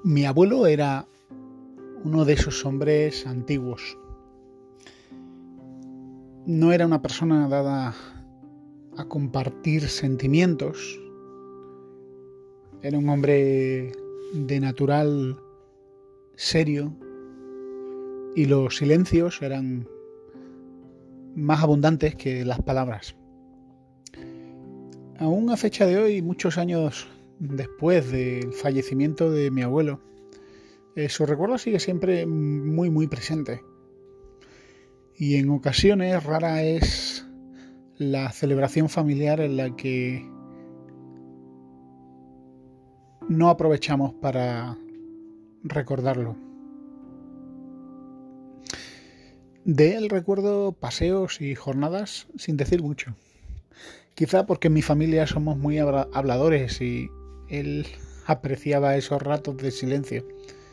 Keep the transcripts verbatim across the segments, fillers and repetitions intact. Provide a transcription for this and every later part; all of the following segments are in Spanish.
Mi abuelo era uno de esos hombres antiguos. No era una persona dada a compartir sentimientos. Era un hombre de natural serio y los silencios eran más abundantes que las palabras. Aún a fecha de hoy, muchos años después del fallecimiento de mi abuelo, eh, su recuerdo sigue siempre muy muy presente. Y en ocasiones rara es la celebración familiar en la que no aprovechamos para recordarlo. De él recuerdo paseos y jornadas sin decir mucho. Quizá porque en mi familia somos muy habladores y él apreciaba esos ratos de silencio.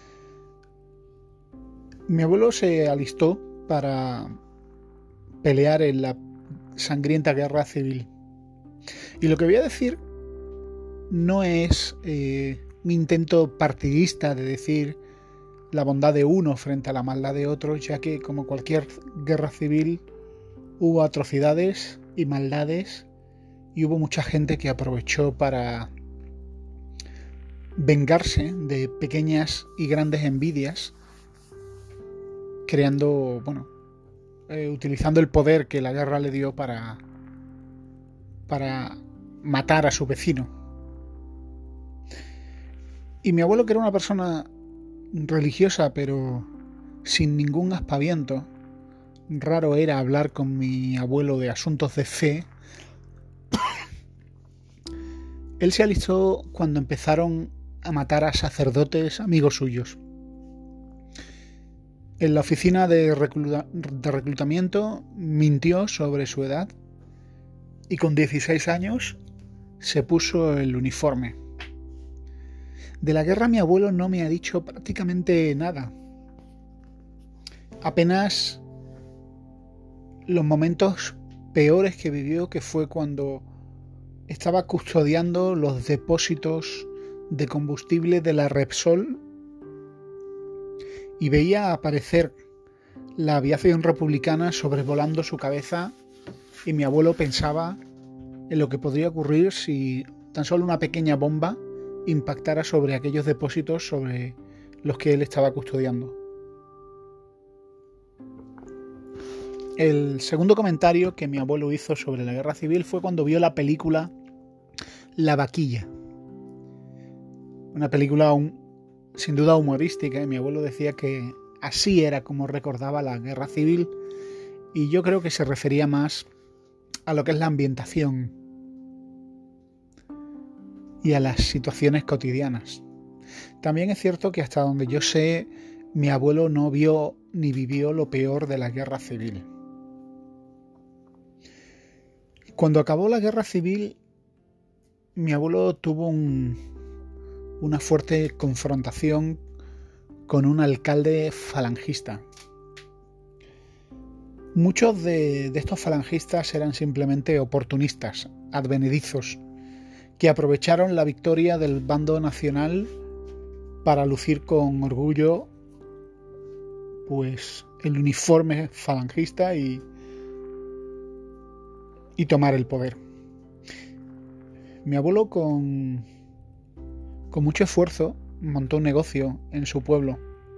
Mi abuelo se alistó para pelear en la sangrienta guerra civil. Y lo que voy a decir no es eh, mi intento partidista de decir la bondad de uno frente a la maldad de otros, ya que como cualquier guerra civil hubo atrocidades y maldades y hubo mucha gente que aprovechó para vengarse de pequeñas y grandes envidias, creando, bueno, eh, utilizando el poder que la guerra le dio para, para matar a su vecino. Y mi abuelo, que era una persona religiosa pero sin ningún aspaviento, raro era hablar con mi abuelo de asuntos de fe. Él se alistó cuando empezaron a matar a sacerdotes amigos suyos. En la oficina de, recluta- de reclutamiento mintió sobre su edad y con dieciséis años se puso el uniforme. De la guerra mi abuelo no me ha dicho prácticamente nada. Apenas los momentos peores que vivió, que fue cuando estaba custodiando los depósitos de combustible de la Repsol y veía aparecer la aviación republicana sobrevolando su cabeza, y mi abuelo pensaba en lo que podría ocurrir si tan solo una pequeña bomba impactara sobre aquellos depósitos sobre los que él estaba custodiando. El segundo comentario que mi abuelo hizo sobre la guerra civil fue cuando vio la película La Vaquilla. Una película un, sin duda humorística, y mi abuelo decía que así era como recordaba la guerra civil, y yo creo que se refería más a lo que es la ambientación y a las situaciones cotidianas. También es cierto que hasta donde yo sé, mi abuelo no vio ni vivió lo peor de la guerra civil. Cuando acabó la guerra civil, mi abuelo tuvo un, una fuerte confrontación con un alcalde falangista. Muchos de, de estos falangistas eran simplemente oportunistas, advenedizos, que aprovecharon la victoria del bando nacional para lucir con orgullo pues el uniforme falangista y, y tomar el poder. Mi abuelo con, con mucho esfuerzo montó un negocio en su pueblo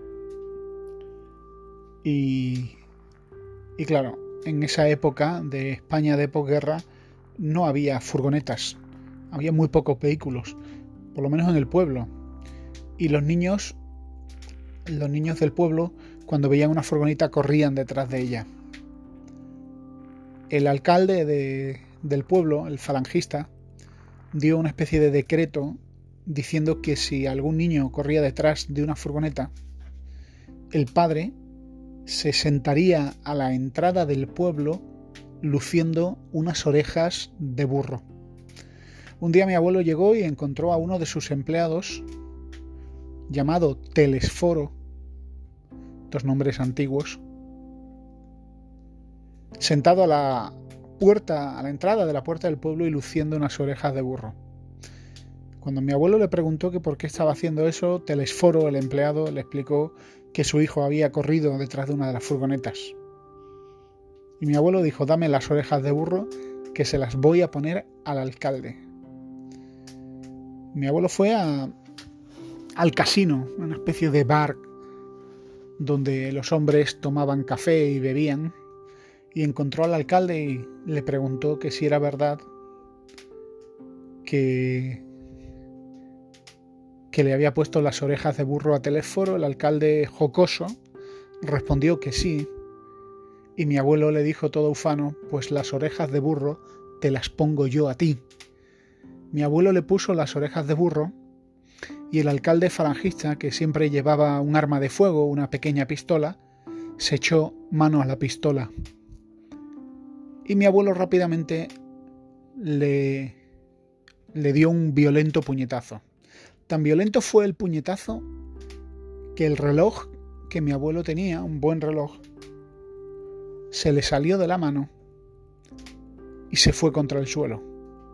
y, y claro, en esa época de España de posguerra no había furgonetas, había muy pocos vehículos, por lo menos en el pueblo, y los niños los niños del pueblo, cuando veían una furgoneta, corrían detrás de ella. El alcalde de, del pueblo, el falangista, dio una especie de decreto diciendo que si algún niño corría detrás de una furgoneta, el padre se sentaría a la entrada del pueblo luciendo unas orejas de burro. Un día mi abuelo llegó y encontró a uno de sus empleados, llamado Telesforo, dos nombres antiguos, sentado a la puerta, a la entrada de la puerta del pueblo y luciendo unas orejas de burro. Cuando mi abuelo le preguntó que por qué estaba haciendo eso, Telesforo, el empleado, le explicó que su hijo había corrido detrás de una de las furgonetas. Y mi abuelo dijo: dame las orejas de burro, que se las voy a poner al alcalde. Mi abuelo fue a, al casino, una especie de bar donde los hombres tomaban café y bebían, y encontró al alcalde y le preguntó que si era verdad que, que le había puesto las orejas de burro a Telesforo. El alcalde, jocoso, respondió que sí, y mi abuelo le dijo todo ufano: pues las orejas de burro te las pongo yo a ti. Mi abuelo le puso las orejas de burro, y el alcalde falangista, que siempre llevaba un arma de fuego, una pequeña pistola, se echó mano a la pistola. Y mi abuelo rápidamente le, le dio un violento puñetazo. Tan violento fue el puñetazo que el reloj que mi abuelo tenía, un buen reloj, se le salió de la mano y se fue contra el suelo.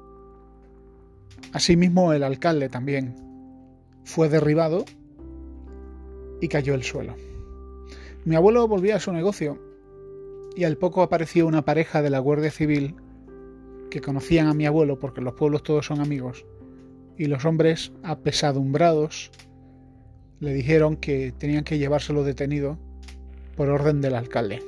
Asimismo, el alcalde también fue derribado y cayó al suelo. Mi abuelo volvió a su negocio y al poco apareció una pareja de la Guardia Civil que conocían a mi abuelo, porque en los pueblos todos son amigos, y los hombres, apesadumbrados, le dijeron que tenían que llevárselo detenido por orden del alcalde.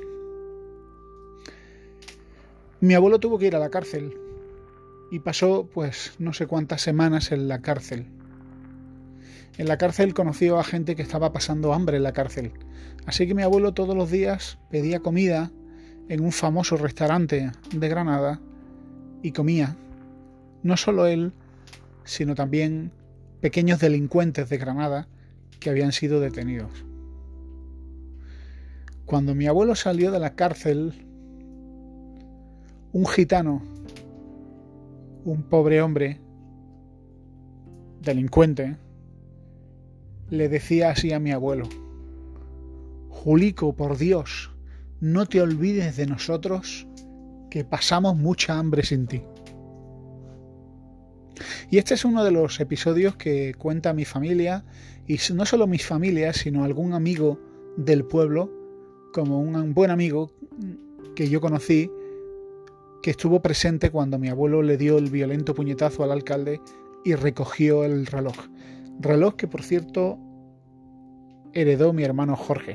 Mi abuelo tuvo que ir a la cárcel y pasó pues no sé cuántas semanas en la cárcel. En la cárcel conoció a gente que estaba pasando hambre en la cárcel. Así que mi abuelo todos los días pedía comida en un famoso restaurante de Granada y comía. No solo él, sino también pequeños delincuentes de Granada que habían sido detenidos. Cuando mi abuelo salió de la cárcel, un gitano, un pobre hombre, delincuente, le decía así a mi abuelo: Julico, por Dios, no te olvides de nosotros, que pasamos mucha hambre sin ti. Y este es uno de los episodios que cuenta mi familia, y no solo mi familia, sino algún amigo del pueblo, como un buen amigo que yo conocí, que estuvo presente cuando mi abuelo le dio el violento puñetazo al alcalde y recogió el reloj. Reloj que, por cierto, heredó mi hermano Jorge.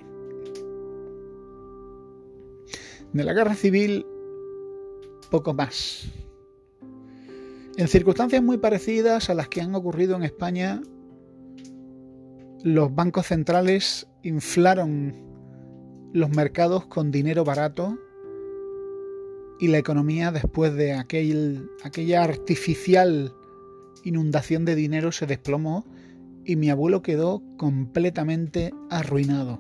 De la guerra civil, poco más. En circunstancias muy parecidas a las que han ocurrido en España, los bancos centrales inflaron los mercados con dinero barato y la economía, después de aquel, aquella artificial inundación de dinero, se desplomó y mi abuelo quedó completamente arruinado.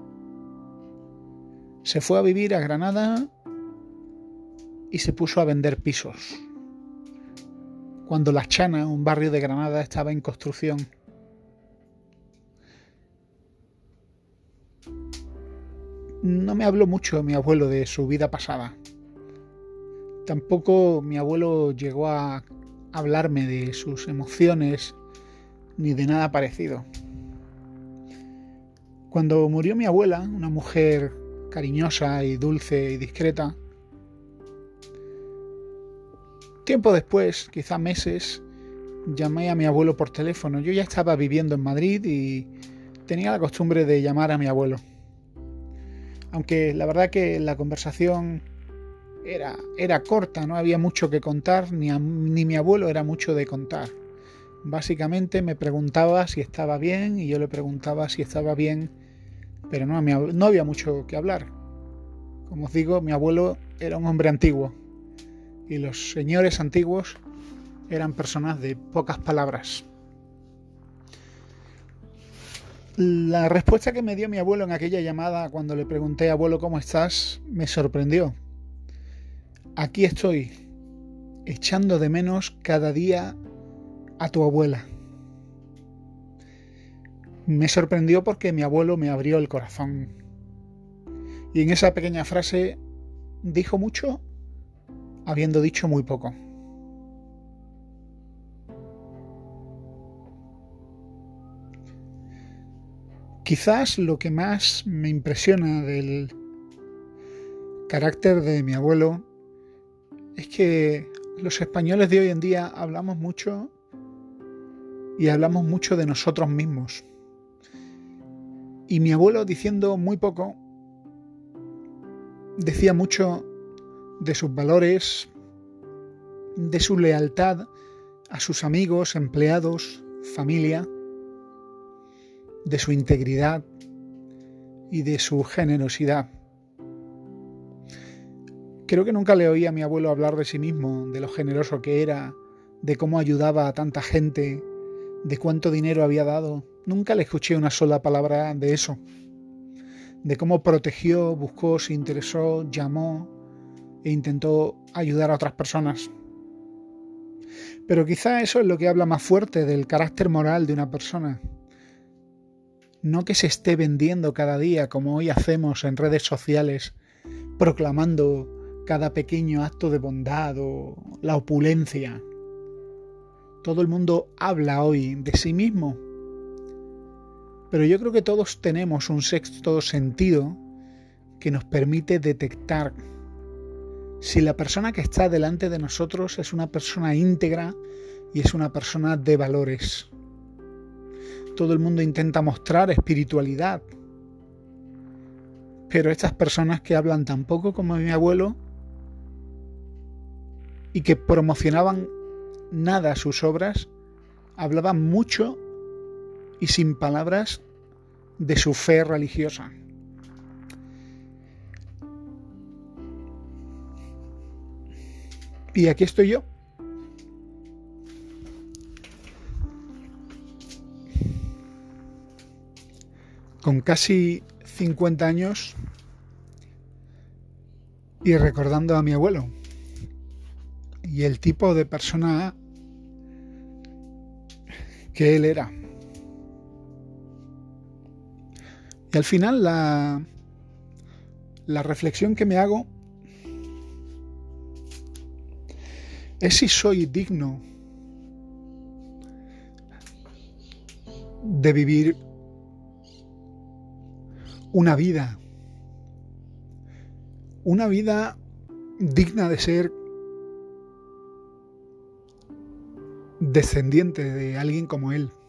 Se fue a vivir a Granada y se puso a vender pisos, cuando La Chana, un barrio de Granada, estaba en construcción. No me habló mucho mi abuelo de su vida pasada. Tampoco mi abuelo llegó a hablarme de sus emociones ni de nada parecido. Cuando murió mi abuela, una mujer cariñosa y dulce y discreta, tiempo después, quizá meses, llamé a mi abuelo por teléfono. Yo ya estaba viviendo en Madrid y tenía la costumbre de llamar a mi abuelo. Aunque la verdad que la conversación era, era corta, no había mucho que contar, ni, a, ni mi abuelo era mucho de contar. Básicamente me preguntaba si estaba bien y yo le preguntaba si estaba bien, pero no, no había mucho que hablar. Como os digo, mi abuelo era un hombre antiguo y los señores antiguos eran personas de pocas palabras. La respuesta que me dio mi abuelo en aquella llamada cuando le pregunté: abuelo, ¿cómo estás?, me sorprendió. Aquí estoy, echando de menos cada día a tu abuela. Me sorprendió porque mi abuelo me abrió el corazón. Y en esa pequeña frase dijo mucho, habiendo dicho muy poco. Quizás lo que más me impresiona del carácter de mi abuelo es que los españoles de hoy en día hablamos mucho y hablamos mucho de nosotros mismos. Y mi abuelo, diciendo muy poco, decía mucho de sus valores, de su lealtad a sus amigos, empleados, familia, de su integridad y de su generosidad. Creo que nunca le oí a mi abuelo hablar de sí mismo, de lo generoso que era, de cómo ayudaba a tanta gente, de cuánto dinero había dado. Nunca le escuché una sola palabra de eso, de cómo protegió, buscó, se interesó, llamó e intentó ayudar a otras personas. Pero quizá eso es lo que habla más fuerte del carácter moral de una persona. No que se esté vendiendo cada día, como hoy hacemos en redes sociales, proclamando cada pequeño acto de bondad o la opulencia. Todo el mundo habla hoy de sí mismo. Pero yo creo que todos tenemos un sexto sentido que nos permite detectar si la persona que está delante de nosotros es una persona íntegra y es una persona de valores. Todo el mundo intenta mostrar espiritualidad, pero estas personas que hablan tan poco como mi abuelo y que promocionaban nada sus obras, hablaban mucho y sin palabras de su fe religiosa. Y aquí estoy yo. Con casi cincuenta años y recordando a mi abuelo y el tipo de persona que él era. Y al final la, la reflexión que me hago es si soy digno de vivir una vida, una vida digna de ser descendiente de alguien como él.